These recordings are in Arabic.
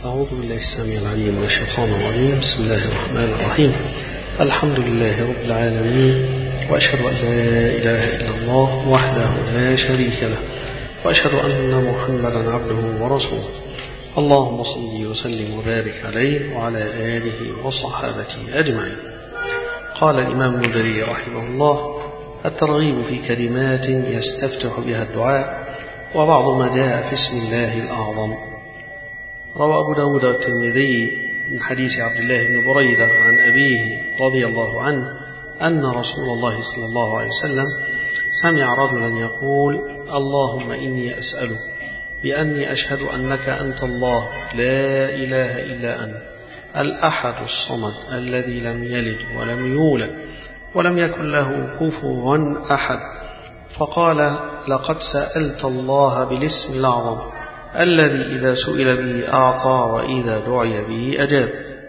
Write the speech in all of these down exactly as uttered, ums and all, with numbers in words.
أعوذ بالله السميع العليم من الشيطان الرجيم. بسم الله الرحمن الرحيم. الحمد لله رب العالمين، وأشهد أن لا إله إلا الله وحده لا شريك له، وأشهد أن محمدا عبده ورسوله. اللهم صل وسلم وبارك عليه وعلى آله وصحابته أجمعين. قال الإمام النووي رحمه الله: الترغيب في كلمات يستفتح بها الدعاء، وبعض ما جاء في اسم الله الأعظم. روى أبو داود والترمذي من حديث عبد الله بن بريدة عن أبيه رضي الله عنه أن رسول الله صلى الله عليه وسلم سمع رجلا يقول: اللهم إني أسألك بأني أشهد أنك أنت الله لا إله إلا أنت الأحد الصمد الذي لم يلد ولم يولد ولم يكن له كفوا أحد. فقال: لقد سألت الله بالاسم الأعظم الذي إذا سئل به أعطى وإذا دعي به أجاب.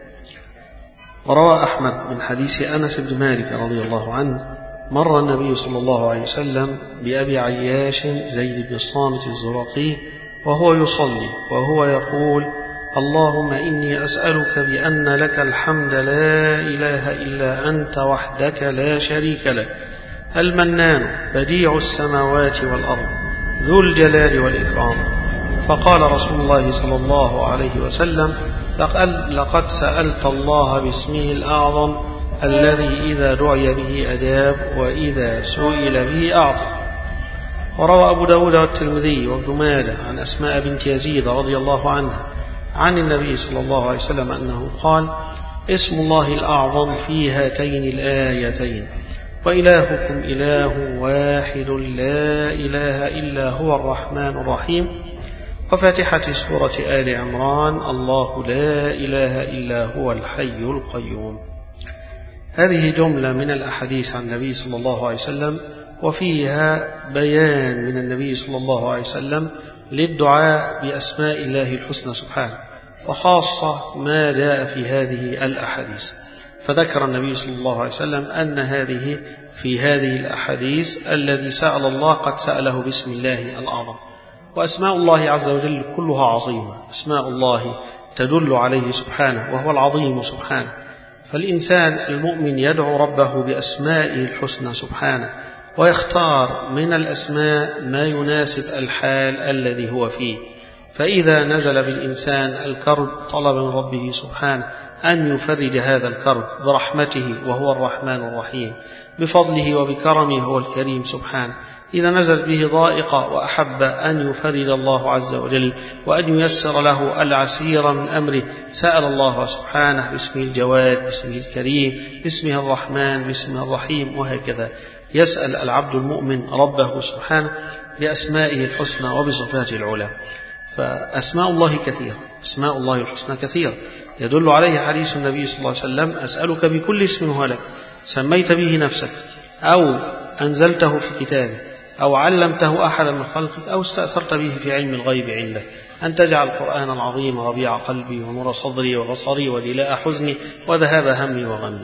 وروى أحمد من حديث أنس بن مالك رضي الله عنه: مر النبي صلى الله عليه وسلم بأبي عياش زيد بن الصامت الزرقي وهو يصلي وهو يقول: اللهم إني أسألك بأن لك الحمد لا إله إلا أنت وحدك لا شريك لك، المنان بديع السماوات والأرض ذو الجلال والإكرام. فقال رسول الله صلى الله عليه وسلم: لقد سألت الله باسمه الأعظم الذي إذا دعي به أجاب وإذا سئل به أعطى. وروى أبو داود والترمذي وابن ماجه عن أسماء بنت يزيد رضي الله عنها عن النبي صلى الله عليه وسلم أنه قال: اسم الله الأعظم في هاتين الآيتين: وإلهكم إله واحد لا إله إلا هو الرحمن الرحيم. وفاتحة سورة آل عمران: الله لا إله إلا هو الحي القيوم. هذه جملة من الأحاديث عن النبي صلى الله عليه وسلم، وفيها بيان من النبي صلى الله عليه وسلم للدعاء بأسماء الله الحسنى سبحانه، وخاصة ما جاء في هذه الأحاديث. فذكر النبي صلى الله عليه وسلم أن هذه في هذه الأحاديث الذي سأل الله قد سأله باسم الله الأعظم. وأسماء الله عز وجل كلها عظيمة، أسماء الله تدل عليه سبحانه وهو العظيم سبحانه. فالإنسان المؤمن يدعو ربه بأسمائه الحسنى سبحانه، ويختار من الأسماء ما يناسب الحال الذي هو فيه. فإذا نزل بالإنسان الكرب طلب من ربه سبحانه أن يفرج هذا الكرب برحمته وهو الرحمن الرحيم، بفضله وبكرمه هو الكريم سبحانه. إذا نزل به ضائقة وأحب أن يفرج الله عز وجل وأن ييسر له العسير من أمره، سأل الله سبحانه باسمه الجواد، باسمه الكريم، باسمه الرحمن، باسمه الرحيم، وهكذا يسأل العبد المؤمن ربه سبحانه بأسمائه الحسنى وبصفاته العلى. فأسماء الله كثيرة، أسماء الله الحسنى كثيرة يدل عليه حديث النبي صلى الله عليه وسلم: أسألك بكل اسم هو لك سميت به نفسك أو أنزلته في كتابك أو علمته أحدا من خلقك أو استأثرت به في علم الغيب عندك أن تجعل القرآن العظيم ربيع قلبي ونور صدري وبصري ودلاء حزني وذهاب همي وغمي.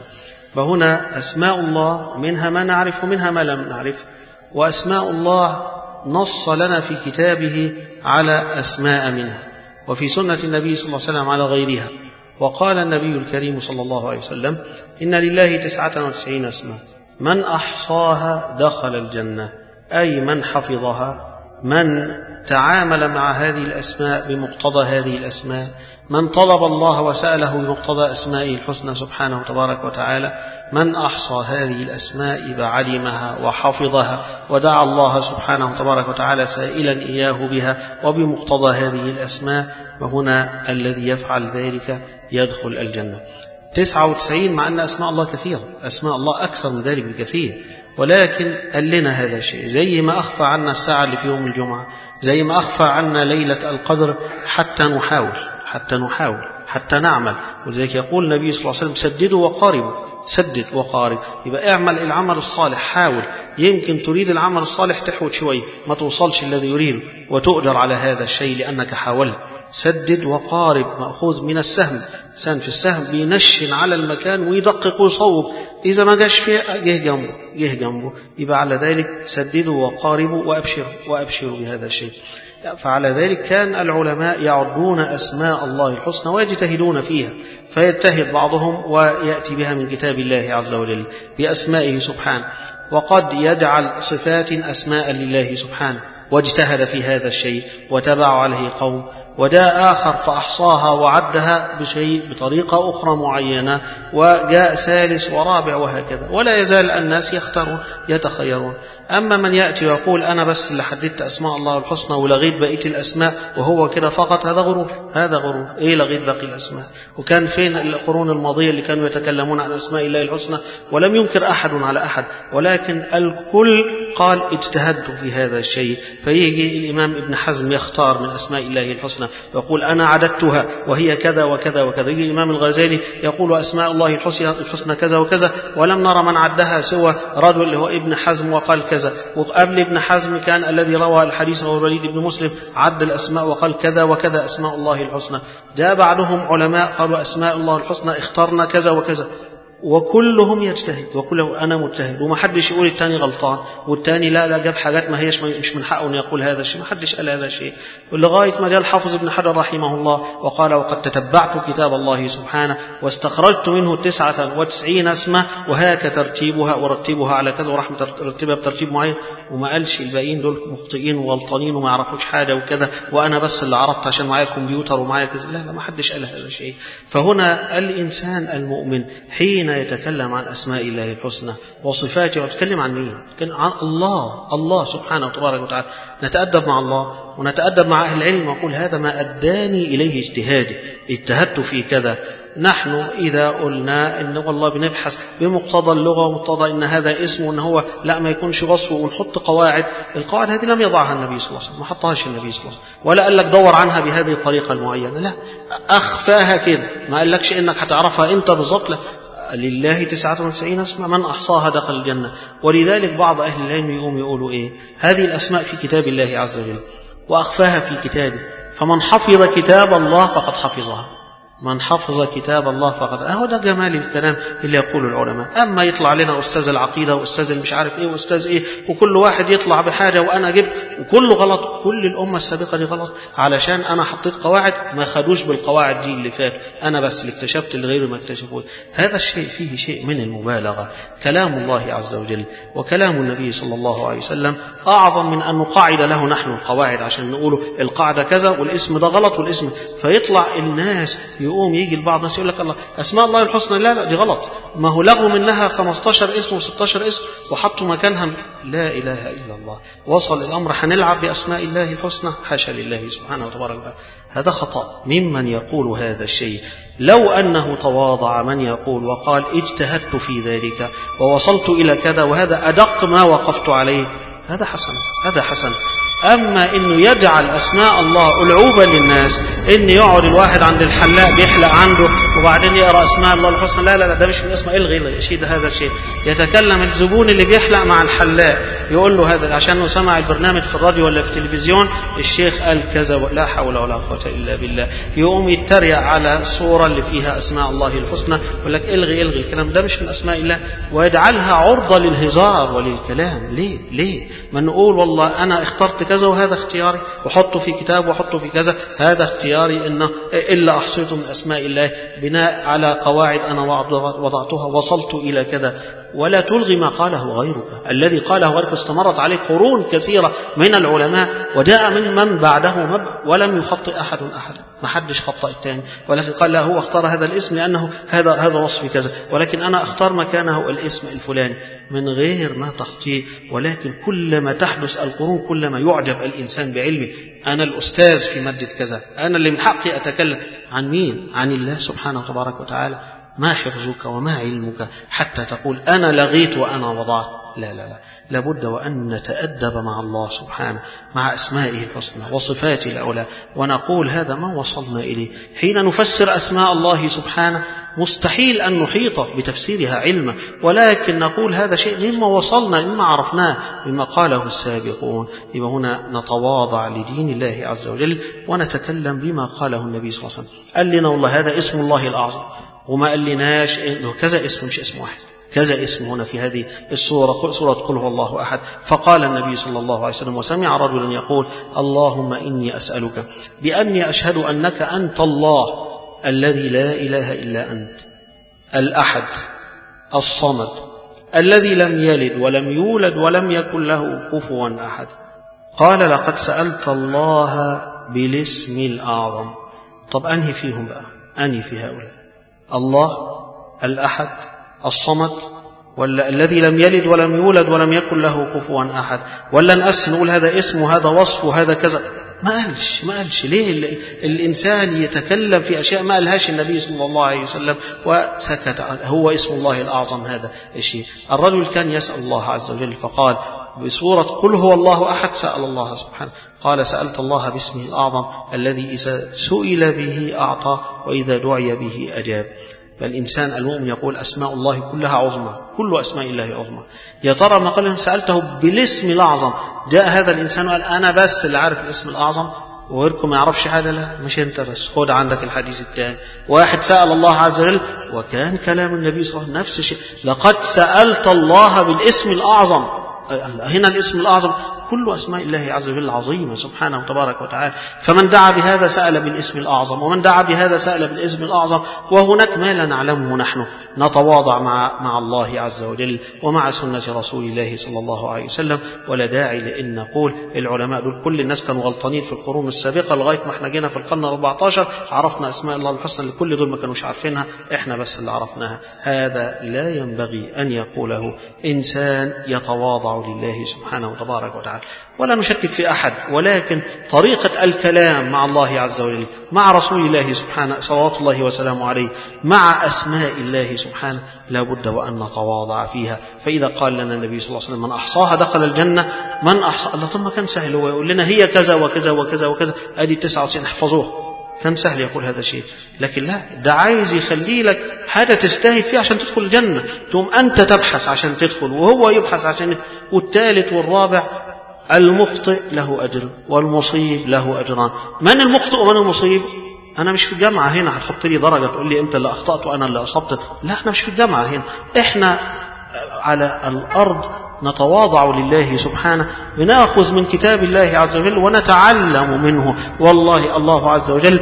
فهنا أسماء الله منها ما نعرف ومنها ما لم نعرف، وأسماء الله نص لنا في كتابه على أسماء منها، وفي سنة النبي صلى الله عليه وسلم على غيرها. وقال النبي الكريم صلى الله عليه وسلم: إن لله تسعة وتسعين اسما من أحصاها دخل الجنة، أي من حفظها، من تعامل مع هذه الأسماء بمقتضى هذه الأسماء، من طلب الله وسأله بمقتضى أسمائه الحسنى سبحانه تبارك وتعالى. من أحصى هذه الأسماء بعلمها وحفظها ودعا الله سبحانه تبارك وتعالى سائلا إياه بها وبمقتضى هذه الأسماء، وهنا الذي يفعل ذلك يدخل الجنة. تسعة وتسعين، مع أن أسماء الله كثيرة، أسماء الله أكثر من ذلك بكثير، ولكن قال لنا هذا الشيء زي ما أخفى عنا الساعة اللي في يوم الجمعة، زي ما أخفى عنا ليلة القدر، حتى نحاول حتى نحاول حتى نعمل. ولذلك يقول النبي صلى الله عليه وسلم: سددوا وقاربوا، سدد وقارب. يبقى اعمل العمل الصالح، حاول، يمكن تريد العمل الصالح تحوت شوي ما توصلش الذي يريده وتؤجر على هذا الشيء لأنك حاولت. سدد وقارب مأخوذ من السهم، سان في السهم بينشن على المكان ويدقق ويصوب، إذا ما جاش فيه جه جنبه جه جنبه يبقى على ذلك سددوا وقاربوا وأبشروا وأبشروا بهذا الشيء. فعلى ذلك كان العلماء يعدون أسماء الله الحسنى ويجتهدون فيها، فيجتهد بعضهم ويأتي بها من كتاب الله عز وجل بأسمائه سبحانه، وقد يجعل صفات أسماء لله سبحانه، واجتهد في هذا الشيء وتبع عليه قوم، وجاء آخر فأحصاها وعدها بشيء بطريقة أخرى معينة، وجاء ثالث ورابع وهكذا، ولا يزال الناس يختارون يتخيرون. أما من يأتي ويقول أنا بس اللي حددت أسماء الله الحسنى ولغيت بقية الأسماء وهو كده فقط، هذا غرور، هذا غرور. إيه لغيت باقي الأسماء؟ وكان فين القرون الماضية اللي كانوا يتكلمون عن أسماء الله الحسنى ولم ينكر أحد على أحد، ولكن الكل قال اجتهدت في هذا الشيء. فيجي الإمام ابن حزم يختار من أسماء الله الحسنى ويقول أنا عددتها وهي كذا وكذا وكذا. يجي الإمام الغزالي يقول أسماء الله الحسنى كذا وكذا، ولم نرى من عدها سوى رجل اللي هو ابن حزم وقال كذا. وقبل ابن حزم كان الذي روى الحديث هو الوليد بن مسلم عد الأسماء وقال كذا وكذا أسماء الله الحسنى. جاء بعدهم علماء قالوا أسماء الله الحسنى اخترنا كذا وكذا، وكلهم يجتهد وكله أنا مجتهد، وما حدش يقول التاني غلطان والتاني لا لا جاب حاجات ما هيش مش من حقه أن يقول هذا الشيء، ما حدش قال هذا الشيء. ولغاية ما جاء الحافظ ابن حجر رحمه الله وقال وقد تتبعت كتاب الله سبحانه واستخرجت منه تسعة وتسعين اسمه وهاك ترتيبها ورتبها على كذا ورحمة ترتيبها بترتيب معين، وما قالش الباقيين دول مخطئين وغلطانين وما يعرفوش حاجة وكذا وأنا بس اللي عرفت عشان معايا الكمبيوتر ومعايا كذا. لا لا، ما حدش قال هذا الشيء. فهنا الإنسان المؤمن حين يتكلم عن أسماء الله الحسنى وصفاته ويتكلم عن مين؟ يتكلم عن الله، الله سبحانه وتبارك وتعالى. نتأدب مع الله ونتأدب مع أهل العلم وقول هذا ما أداني إليه اجتهادي، اجتهدت في كذا. نحن إذا قلنا إن والله بنبحث بمقتضى اللغة ومقتضى إن هذا اسم وإن هو لا ما يكونش وصفه ونحط قواعد، القواعد هذه لم يضعها النبي صلى الله عليه وسلم، ما حطهاش النبي صلى الله عليه وسلم، ولا قال لك دور عنها بهذه الطريقة المعينة، لا، أخفاها كده، ما قال لكش إنك هتعرفها أنت بالضبط، لا، لله تسعة وتسعين اسم من أحصاها دخل الجنة. ولذلك بعض أهل العلم يقوم يقولوا إيه؟ هذه الأسماء في كتاب الله عز وجل وأخفاها في كتابه، فمن حفظ كتاب الله فقد حفظها، من حفظ كتاب الله فقد. أهو ده جمال الكلام اللي يقول العلماء. أما يطلع لنا أستاذ العقيدة وأستاذ المش عارف إيه وأستاذ إيه، وكل واحد يطلع بحاجة وأنا جبت وكله غلط، كل الأمة السابقة دي غلط، علشان أنا حطيت قواعد ما خدوش بالقواعد دي اللي فات، أنا بس اللي اكتشفت اللي غيره ما اكتشفوه. هذا الشيء فيه شيء من المبالغة. كلام الله عز وجل وكلام النبي صلى الله عليه وسلم أعظم من أن نقاعد له نحن القواعد عشان نقوله القاعدة كذا والاسم ده غلط والاسم، فيطلع الناس يقوم يجي البعض الناس يقول لك الله أسماء الله الحسنى، لا لا دي غلط، ما هو لغوا منها خمستاشر اسم وستاشر اسم وحطوا مكانها لا إله إلا الله. وصل الأمر هنلعب بأسماء الله الحسنى، حاشا لله سبحانه وتبارك وتعالى. هذا خطأ ممن يقول هذا الشيء. لو أنه تواضع من يقول وقال اجتهدت في ذلك ووصلت إلى كذا وهذا أدق ما وقفت عليه، هذا حسن، هذا حسن. أما إنه يجعل أسماء الله ألعوبة للناس، إن يقعد الواحد عند الحلاق بيحلق عنده وبعدين يقرأ أسماء الله الحسنى، لا لا لا، ده مش من اسماء، إلغي إلغي شيء، ده هذا الشيء. يتكلم الزبون اللي بيحلق مع الحلاق يقول له هذا عشان سمع البرنامج في الراديو ولا في التلفزيون الشيخ قال كذا، لا حول ولا قوة إلا بالله، يقوم يتريق على الصورة اللي فيها أسماء الله الحسنى يقول لك إلغي إلغي الكلام ده مش من أسماء الله، ويجعلها عرضة للهزار وللكلام. ليه ليه ما نقول والله أنا اخترت كذا وهذا اختياري وحطه في كتاب وحطه في كذا، هذا اختياري إنه إلا أحصيته من أسماء الله بناء على قواعد أنا وضعتها وصلت إلى كذا. ولا تلغي ما قاله غيرك، الذي قاله غيرك استمرت عليه قرون كثيرة من العلماء وجاء من من بعده مب ولم يخطئ أحد أحد، ما حدش خطأ الثاني، ولكن قال لا هو اختار هذا الاسم لأنه هذا هذا وصف كذا، ولكن أنا اختار مكانه الاسم الفلاني من غير ما تخطئ. ولكن كلما تحدث القرون كلما يعجب الإنسان بعلمه. أنا الأستاذ في مادة كذا، أنا اللي من حقي أتكلم عن مين؟ عن الله سبحانه وتبارك وتعالى. ما حفظك وما علمك حتى تقول أنا لغيت وأنا وضعت، لا لا لا، لابد وأن نتأدب مع الله سبحانه مع أسمائه الحسنى وصفاته العلى، ونقول هذا ما وصلنا إليه. حين نفسر أسماء الله سبحانه مستحيل أن نحيط بتفسيرها علما، ولكن نقول هذا شيء مما وصلنا مما عرفناه مما قاله السابقون. يبقى هنا نتواضع لدين الله عز وجل ونتكلم بما قاله النبي صلى الله عليه وسلم. قال لنا والله هذا اسم الله الأعظم، وما قال لناش إنه كذا اسم مش اسم واحد، كذا اسم هنا في هذه السورة، سورة قل هو الله أحد. فقال النبي صلى الله عليه وسلم وسمع رجلا يقول اللهم إني أسألك بأني أشهد أنك أنت الله الذي لا إله إلا أنت الأحد الصمد الذي لم يلد ولم يولد ولم يكن له كفوا أحد. قال لقد سألت الله بالاسم الأعظم. طب أنهي فيهم بقى؟ أنهي في هؤلاء؟ الله الأحد الصمد، ولا الذي لم يلد ولم يولد ولم يكن له كفوا أحد؟ ولا نقسم نقول هذا اسم وهذا وصف وهذا كذا؟ ما قالش ما قالش ليه الإنسان يتكلم في أشياء ما قالهاش النبي صلى الله عليه وسلم وسكت؟ هو اسم الله الأعظم هذا الشيء. الرجل كان يسأل الله عز وجل فقال بسورة قل هو الله أحد سأل الله سبحانه، قال سألت الله باسمه الأعظم الذي إذا سئل به أعطى وإذا دعي به أجاب. فالإنسان المؤمن يقول أسماء الله كلها عظمى، كل أسماء الله عظمى. يا ترى ما قال سألته بالاسم الأعظم، جاء هذا الإنسان وقال أنا بس اللي عارف الاسم الأعظم وغيركم ما يعرفش حاجة؟ لا، مش أنت بس، خد عندك الحديث الثاني. واحد سأل الله عز وجل وكان كلام النبي صلى الله عليه وسلم نفس الشيء، لقد سألت الله بالاسم الأعظم. هنا الاسم الأعظم كل أسماء الله عز وجل عظيمة سبحانه وتبارك وتعالى. فمن دعا بهذا سأل بالاسم الأعظم، ومن دعا بهذا سأل بالاسم الأعظم. وهناك ما لا نعلمه نحن نتواضع مع مع الله عز وجل ومع سنة رسول الله صلى الله عليه وسلم. ولا داعي لأن نقول العلماء دول كل الناس كانوا غلطانين في القرون السابقة لغاية ما احنا جينا في القرن الرابع عشر عرفنا أسماء الله الحسنى اللي كل دول ما كانوش عارفينها، احنا بس اللي عرفناها. هذا لا ينبغي أن يقوله إنسان يتواضع لله سبحانه وتبارك وتعالى. ولا نشكك في أحد، ولكن طريقة الكلام مع الله عز وجل مع رسول الله سبحانه صلوات الله وسلامه عليه مع أسماء الله سبحانه لا بد وأن نتواضع فيها. فإذا قال لنا النبي صلى الله عليه وسلم من أحصاها دخل الجنة، من أحصى الله طب ما كان سهل هو يقول لنا هي كذا وكذا وكذا وكذا أدي تسعة وتسعين احفظوها، كان سهل يقول هذا الشيء. لكن لا، ده عايز يخلي لك حاجة تجتهد فيها عشان تدخل الجنة، تقوم أنت تبحث عشان تدخل وهو يبحث عشان. والثالث والرابع المخطئ له أجر والمصيب له أجران. من المخطئ ومن المصيب؟ أنا مش في الجامعة هنا هتحط لي درجة تقول لي أنت اللي أخطأت وأنا اللي أصبت، لا، احنا مش في الجامعة هنا، احنا على الأرض نتواضع لله سبحانه، بنأخذ من كتاب الله عز وجل ونتعلم منه. والله الله عز وجل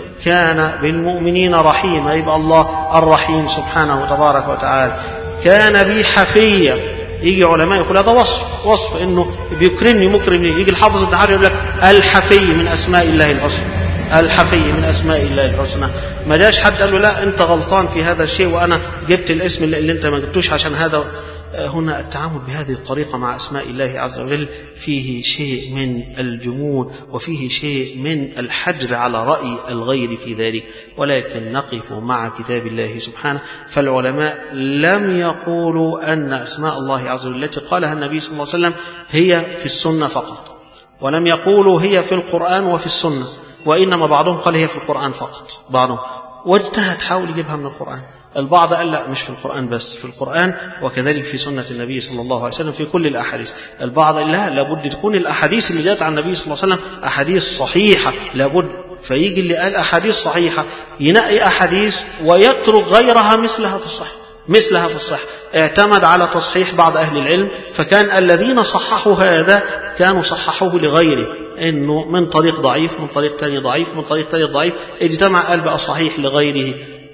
كان بالمؤمنين رحيما، يبقى الله الرحيم سبحانه وتبارك وتعالى. كان بي حفيا، يجي علماء يقول هذا وصف وصف انه بيكرمني مكرمني. يجي الحافظ ابن حجر يقول لك الحفي من اسماء الله الحسنى، الحفي من اسماء الله الحسنى. ما جاش حد قال له لا انت غلطان في هذا الشيء وانا جبت الاسم اللي انت ما جبتوش عشان هذا. هنا التعامل بهذه الطريقة مع أسماء الله عز وجل فيه شيء من الجمود وفيه شيء من الحجر على رأي الغير في ذلك، ولكن نقف مع كتاب الله سبحانه. فالعلماء لم يقولوا أن أسماء الله عز وجل التي قالها النبي صلى الله عليه وسلم هي في السنة فقط، ولم يقولوا هي في القرآن وفي السنة، وإنما بعضهم قال هي في القرآن فقط، بعضهم واجتهد حاول يجيبها من القرآن. البعض قال لا مش في القرآن بس، في القرآن وكذلك في سنة النبي صلى الله عليه وسلم في كل الأحاديث. البعض قال لا لابد تكون الأحاديث اللي جاءت عن النبي صلى الله عليه وسلم أحاديث صحيحة لابد. فيجي اللي قال أحاديث صحيحة ينقي أحاديث ويترك غيرها مثلها في الصحيح مثلها في الصحيح. اعتمد على تصحيح بعض أهل العلم، فكان الذين صححوا هذا كانوا صححوه لغيره، إنه من طريق ضعيف من طريق تاني ضعيف من طريق تاني ضعيف، اجتمع قال بقى صحيح لغيره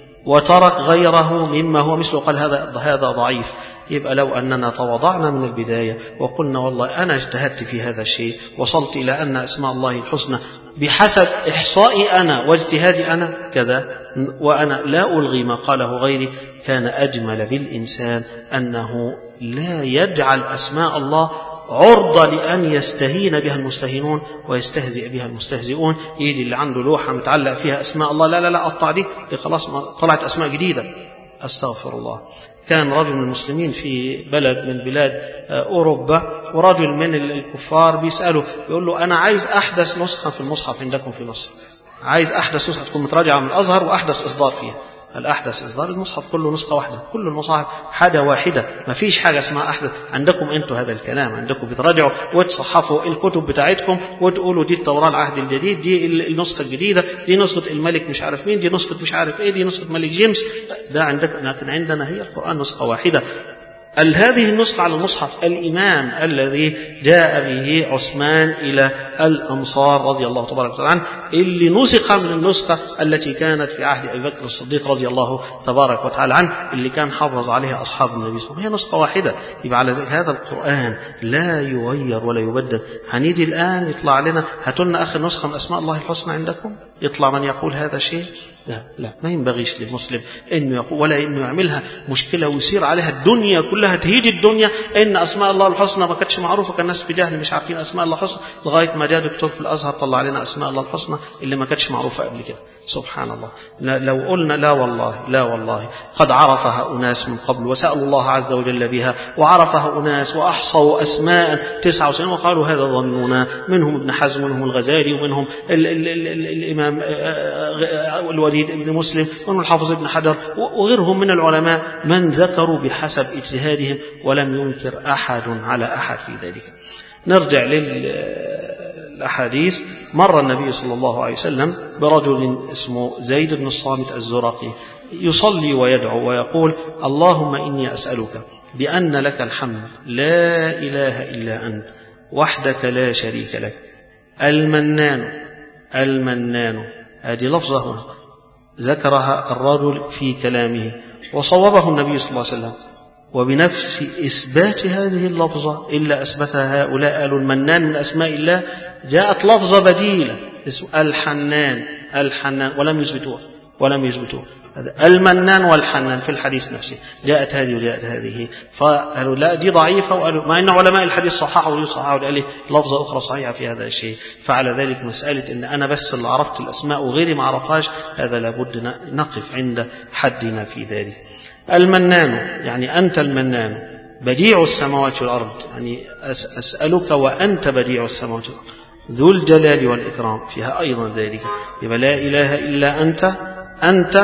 وترك غيره مما هو مثله قال هذا هذا ضعيف. يبقى لو أننا تواضعنا من البداية وقلنا والله أنا اجتهدت في هذا الشيء وصلت إلى أن أسماء الله الحسنى بحسب إحصائي أنا واجتهادي أنا كذا، وأنا لا ألغي ما قاله غيري، كان أجمل بالإنسان أنه لا يجعل أسماء الله عرضة لأن يستهين بها المستهينون ويستهزئ بها المستهزئون. يجي اللي عنده لوحة متعلق فيها أسماء الله، لا لا لا قطع دي خلاص طلعت أسماء جديدة، أستغفر الله. كان رجل من المسلمين في بلد من بلاد أوروبا، ورجل من الكفار بيسأله يقول له أنا عايز أحدث نسخة في المصحف عندكم في مصر، عايز أحدث نسخة تكون متراجعة من الأزهر وأحدث إصدار فيها. الأحدث إصدار المصحف كله نسخة واحدة، كل المصاحف حاجة واحدة، ما فيش حاجة اسمها أحدث. عندكم أنتوا هذا الكلام، عندكم بتراجعوا وتصحفوا الكتب بتاعتكم وتقولوا دي التوراة العهد الجديد، دي النسخة الجديدة، دي نسخة الملك مش عارف مين، دي نسخة مش عارف إيه، دي نسخة ملك جيمس، ده عندكم. لكن عندنا هي القرآن نسخة واحدة. هذه النسخة على المصحف الإمام الذي جاء به عثمان إلى الأنصار رضي الله تبارك وتعالى عنه، اللي نسخ من النسخة التي كانت في عهد أبي بكر الصديق رضي الله تبارك وتعالى عنه، اللي كان حافظ عليها أصحاب النبي صلى الله عليه وسلم. هي نسخة واحدة. يبقى على ذلك هذا القرآن لا يغير ولا يبدل. هنيجي الآن يطلع لنا هاتوا لنا آخر نسخة من أسماء الله الحسنى عندكم، يطلع من يقول هذا شيء؟ لا لا، ما ينبغيش للمسلم إنه يقول ولا إنه يعملها مشكلة ويصير عليها الدنيا كلها تهيج الدنيا إن أسماء الله الحسنى ما كانتش معروفة، كان الناس في جهل مش عارفين أسماء الله الحسنى، لغاية ما جاء دكتور في الأزهر طلع لنا أسماء الله الحسنى اللي ما كانتش معروفة قبل كده. سبحان الله. لو قلنا لا والله لا والله قد عرفها أناس من قبل وسألوا الله عز وجل بها، وعرفها أناس وأحصوا أسماء تسعة وسبعين وقالوا هذا ظنونا، منهم ابن حزم ومنهم الغزالي ومنهم ال ال ال ال الإمام الوليد بن مسلم ومنهم الحافظ ابن حجر وغيرهم من العلماء من ذكروا بحسب اجتهادهم ولم ينكر أحد على أحد في ذلك. نرجع للأحاديث. مر النبي صلى الله عليه وسلم برجل اسمه زيد بن الصامت الزرقي يصلي ويدعو ويقول اللهم إني أسألك بأن لك الحمد لا إله إلا أنت وحدك لا شريك لك المنان المنان. هذه لفظة هنا ذكرها الرجل في كلامه وصوبه النبي صلى الله عليه وسلم، وبنفس إثبات هذه اللفظة إلا أثبتها هؤلاء قالوا المنان من أسماء الله، جاءت لفظة بديلة اسم الحنان الحنان ولم يثبتوها ولم يثبتوها المنان والحنان في الحديث نفسه، جاءت هذه وجاءت هذه، فقالوا لا دي ضعيفة، وقالوا مع أن علماء الحديث صححوا ويصححوا وقال لي لفظة أخرى صحيحة في هذا الشيء. فعلى ذلك مسألة أن أنا بس اللي عرفت الأسماء وغيري ما عرفهاش، هذا لابد نقف عند حدنا في ذلك. المنان يعني أنت المنان بديع السماوات والأرض، يعني أسألك وأنت بديع السماوات والأرض ذو الجلال والإكرام، فيها أيضا ذلك. يبقى لا إله إلا أنت أنت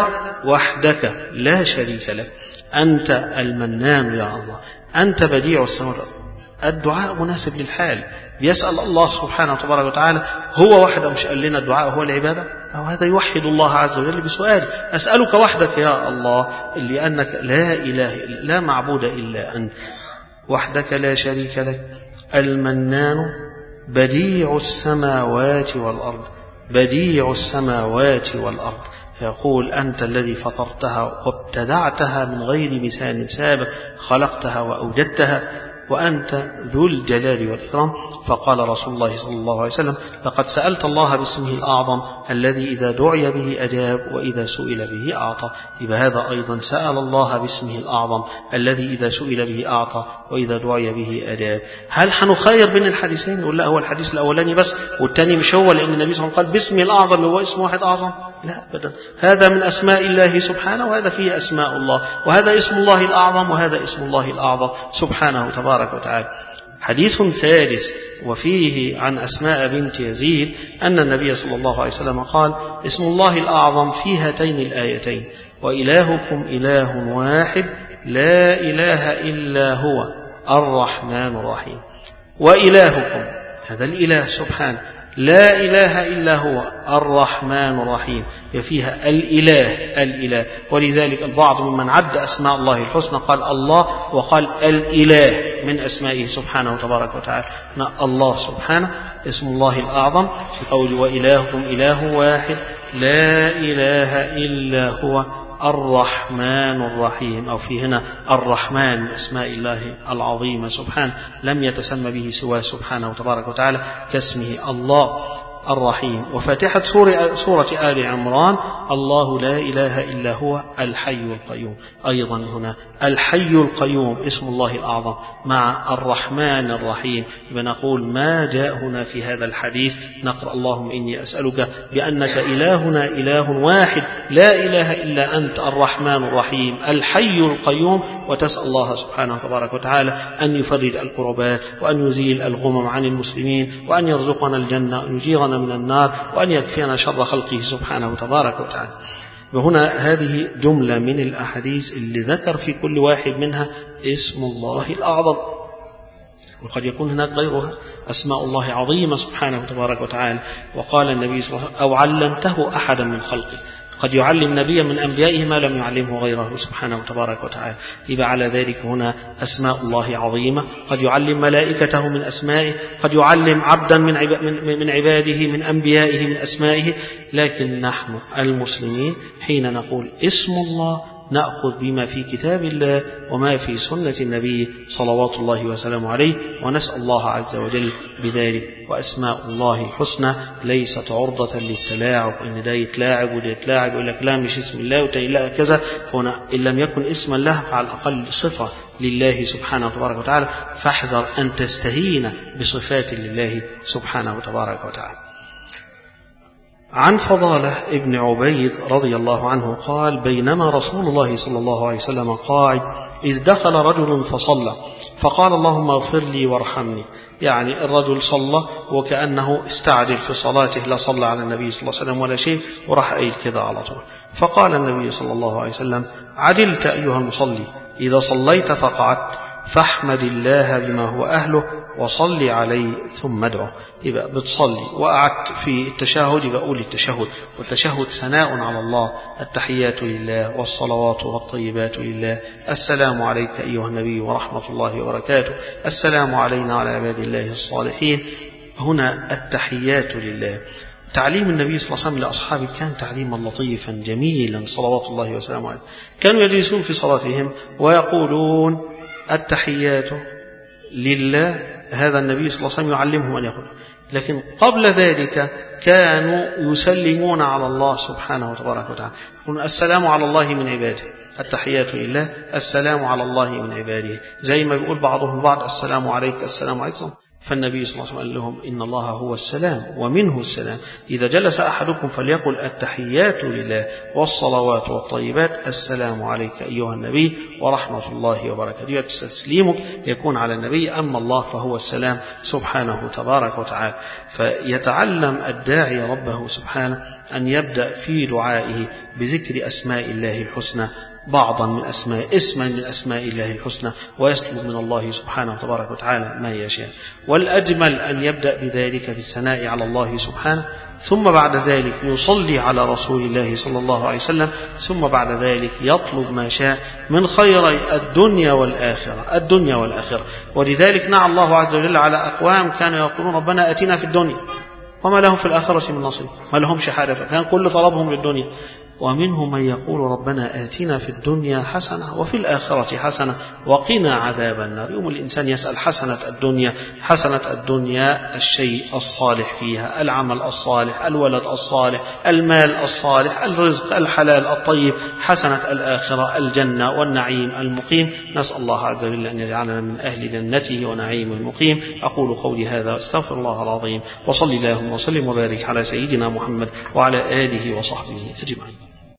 وحدك لا شريك لك، أنت المنان يا الله، أنت بديع السماوات والأرض. الدعاء مناسب للحال، بيسأل الله سبحانه وتبارك وتعالى هو وحده، مش قال لنا الدعاء هو العبادة، أو هذا يوحد الله عز وجل بسؤال أسألك وحدك يا الله لأنك لا إله إلا لا معبود إلا أنت وحدك لا شريك لك المنان بديع السماوات والأرض بديع السماوات والأرض. فيقول أنت الذي فطرتها وابتدعتها من غير مثال سابق، خلقتها وأوجدتها، وأنت ذو الجلال والإكرام. فقال رسول الله صلى الله عليه وسلم لقد سألت الله باسمه الأعظم الذي إذا دعي به أجاب وإذا سئل به أعطى. يبقى هذا أيضا سأل الله باسمه الأعظم الذي إذا سئل به أعطى وإذا دعي به أجاب. هل حنخير بين الحديثين؟ نقول لا هو الحديث الأولاني بس والتاني مش هو، لأن النبي صلى الله عليه وسلم قال باسمه الأعظم هو اسم واحد أعظم؟ لا أبدا، هذا من أسماء الله سبحانه، وهذا فيه أسماء الله، وهذا اسم الله الأعظم وهذا اسم الله الأعظم سبحانه تبارك وتعالى. حديث ثالث وفيه عن أسماء بنت يزيد أن النبي صلى الله عليه وسلم قال اسم الله الأعظم في هاتين الآيتين وإلهكم إله واحد لا إله إلا هو الرحمن الرحيم. وإلهكم هذا الإله سبحانه لا إله إلا هو الرحمن الرحيم، فيها الإله الإله. ولذلك البعض ممن عد أسماء الله الحسنى قال الله وقال الإله من أسمائه سبحانه وتبارك وتعالى. الله سبحانه اسم الله الأعظم في قول وإلهكم إله واحد لا إله إلا هو الرحمن الرحيم، أو في هنا الرحمن من أسماء الله العظيمة سبحانه لم يتسمى به سواه سبحانه وتبارك وتعالى كاسمه الله الرحيم. وفاتحة سورة, سورة آل عمران الله لا إله إلا هو الحي القيوم. أيضا هنا الحي القيوم اسم الله الأعظم مع الرحمن الرحيم. بنقول ما جاء هنا في هذا الحديث نقرأ اللهم إني أسألك بأنك إلهنا إله واحد لا إله إلا أنت الرحمن الرحيم الحي القيوم، وتسأل الله سبحانه تبارك وتعالى أن يفرج الكربات وأن يزيل الغمم عن المسلمين وأن يرزقنا الجنة وأن يجيرنا من النار وأن يكفينا شر خلقه سبحانه تبارك وتعالى. وهنا هذه جملة من الأحاديث اللي ذكر في كل واحد منها اسم الله الأعظم، وقد يكون هناك غيرها أسماء الله عظيمة سبحانه تبارك وتعالى. وقال النبي صلى الله عليه وسلم أو علمته أحدا من خلقه، قد يعلم نبيا من أنبيائه ما لم يعلمه غيره سبحانه وتبارك وتعالى. يبقى على ذلك هنا أسماء الله عظيمة، قد يعلم ملائكته من أسمائه، قد يعلم عبدا من عباده من أنبيائه من أسمائه. لكن نحن المسلمين حين نقول اسم الله نأخذ بما في كتاب الله وما في سنة النبي صلوات الله وسلامه عليه، ونسأل الله عز وجل بذلك. وأسماء الله الحسنى ليست عرضة للتلاعب، إن ده يتلاعب وده يتلاعب يقول لك لا مش اسم الله وتاني لا كذا. هنا إن لم يكن اسما له فعلى الأقل صفة لله سبحانه وتبارك وتعالى، فاحذر أن تستهين بصفات لله سبحانه وتبارك وتعالى. عن فضالة ابن عبيد رضي الله عنه قال: بينما رسول الله صلى الله عليه وسلم قاعد إذ دخل رجل فصلى فقال اللهم اغفر لي وارحمني. يعني الرجل صلى وكأنه استعجل في صلاته، لا صلى على النبي صلى الله عليه وسلم ولا شيء، وراح قايل كذا على طول. فقال النبي صلى الله عليه وسلم: عجلت أيها المصلي، إذا صليت فقعدت فاحمد الله بما هو أهله وصلي عليه ثم ادعه. يبقى بتصلي وقعدت في التشهد يبقى قول التشهد، والتشهد ثناء على الله، التحيات لله والصلوات والطيبات لله، السلام عليك أيها النبي ورحمة الله وبركاته، السلام علينا وعلى عباد الله الصالحين. هنا التحيات لله. تعليم النبي صلى الله عليه وسلم لأصحابه كان تعليما لطيفا جميلا صلوات الله وسلامه عليه. كانوا يجلسون في صلاتهم ويقولون التحيات لله، هذا النبي صلى الله عليه وسلم يعلمهم أن يقول. لكن قبل ذلك كانوا يسلمون على الله سبحانه وتبارك وتعالى، يقولون السلام على الله من عباده، التحيات لله، السلام على الله من عباده، زي ما بيقول بعضهم بعض السلام عليك السلام عليكم. فالنبي صلى الله عليه وسلم قال لهم إن الله هو السلام ومنه السلام، إذا جلس أحدكم فليقل التحيات لله والصلوات والطيبات، السلام عليك أيها النبي ورحمة الله وبركاته. تسليمك يكون على النبي، أما الله فهو السلام سبحانه تبارك وتعالى. فيتعلم الداعي ربه سبحانه أن يبدأ في دعائه بذكر أسماء الله الحسنى، بعضا من أسماء اسما من أسماء الله الحسنى، ويطلب من الله سبحانه وتبارك وتعالى ما يشاء. والأجمل أن يبدأ بذلك بالثناء على الله سبحانه، ثم بعد ذلك يصلي على رسول الله صلى الله عليه وسلم، ثم بعد ذلك يطلب ما شاء من خير الدنيا والآخرة الدنيا والآخرة. ولذلك نعى الله عز وجل على أقوام كانوا يقولون ربنا آتنا في الدنيا وما لهم في الآخرة من نصيب، ما لهمش حاجة، كان كل طلبهم للدنيا. ومنهم من يقول ربنا آتنا في الدنيا حسنة وفي الآخرة حسنة وقنا عذاب النار. يوم الإنسان يسأل حسنة الدنيا، حسنة الدنيا الشيء الصالح فيها، العمل الصالح، الولد الصالح، المال الصالح، الرزق الحلال الطيب. حسنة الآخرة الجنة والنعيم المقيم. نسأل الله عز وجل أن يجعلنا من أهل جنته ونعيم المقيم. أقول قولي هذا واستغفر الله العظيم، وصلي اللهم وسلم وبارك على سيدنا محمد وعلى آله وصحبه أجمعين.